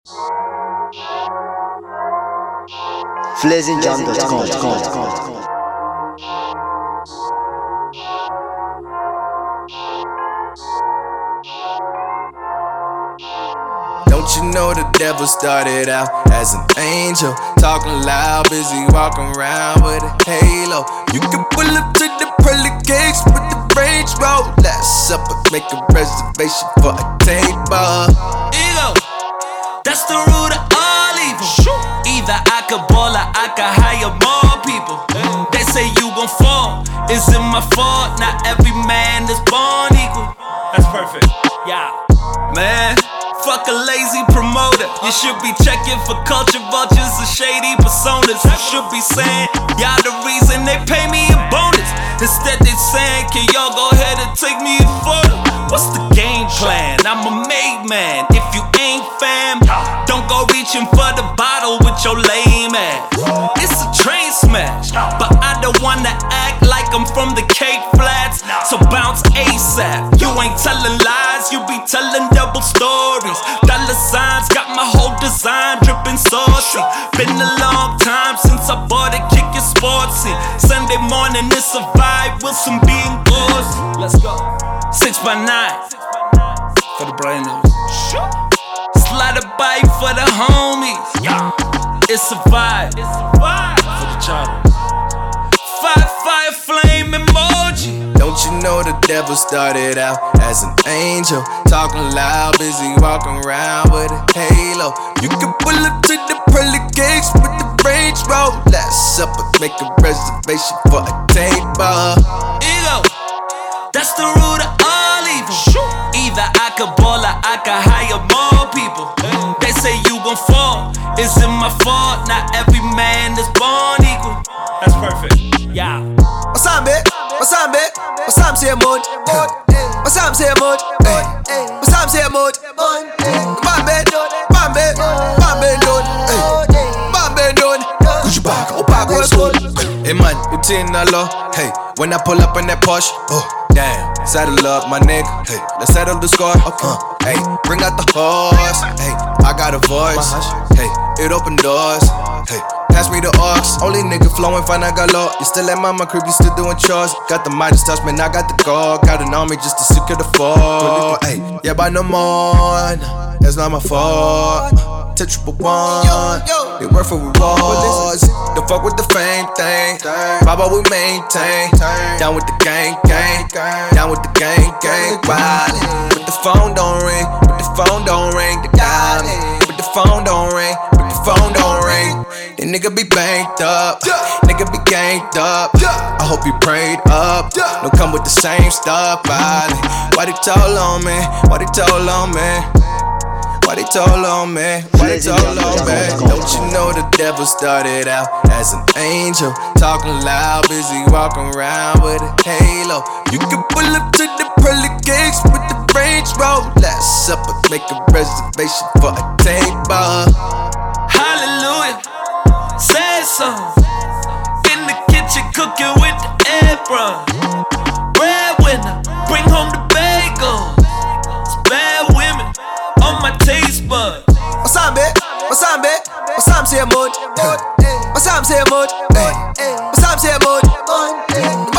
FlazinJam.com. Don't you know the devil started out as an angel, talking loud, busy walking around with a halo. You can pull up to the pearly gates with the Range Road. Last supper, make a reservation for a table. Ego, that's the root of all evil. Either I could ball or I could hire more people. They say you gon' fall, is it my fault? Not every man is born equal. That's perfect, yeah. Man, fuck a lazy promoter. You should be checking for culture vultures and shady personas. You should be saying, y'all the reason they pay me a bonus. Instead they saying, can y'all go ahead and take me a photo? What's the game plan? I'm a made man. If you ain't fam, don't go reaching for the bottle with your lame ass. It's a train smash, but I don't wanna act like I'm from the Cake Flats. So bounce ASAP. You ain't telling lies, you be telling double stories. Dollar signs got my whole design dripping saucy. Been a long time since I bought a kick it sportsy. Sunday morning it's a vibe, Wilson being gorgeous. Let's go. 6 by 9 for the brain news. Slide a bite for the homies. It's a vibe for the child. Fire flame emoji. Don't you know the devil started out as an angel, talking loud, busy walking around with a halo. You can pull up to the pearly gates with the Range Road. Last supper, make a reservation for a table. Ego, that's the root of all evil. Either I could ball or I could hire more people. They say you gon' fall, is it my fault? Not every man is born equal. That's perfect, yeah. What's up, bitch? What's up, bitch? What's up, say mood? What's up, say mood? What's up, say mood? Bambe, bambe, bambe, bambe, Gucci bag, oh bag, what's good? Hey man, you tin a low. Hey, when I pull up in that Porsche, oh damn, saddle up my nigga. Hey, let's settle the score. Hey, bring out the horse. Hey, I got a voice. Hey, it open doors. Hey, pass me the aux. Only nigga flowing fine, I got low. You still at mama crib, you still doing chores. Got the Midas touch, man, I got the call. Got an army just to secure the fort. Hey, yeah, by no more. That's not my fault. Triple one, they work for rewards. Don't fuck with the fame thing. Baba, we maintain. Down with the gang. Down with the gang. Wildin'. But the phone don't ring. They got me. But the phone don't ring. The nigga be banked up. Nigga be ganked up. I hope you prayed up. Don't come with the same stuff. Why they told on me? Why they told on me? Don't you know the devil started out as an angel, talking loud, busy walking around with a halo. You can pull up to the pearly gates with the Range Road. Last supper, make a reservation for a table. Hallelujah, say so. In the kitchen cooking with the apron. Breadwinner, bring home the bagel. It's bad women on my taste bud. What's up, bitch? What's up, bitch? What's up, say mood? What's up, say mood? What's up, say mood?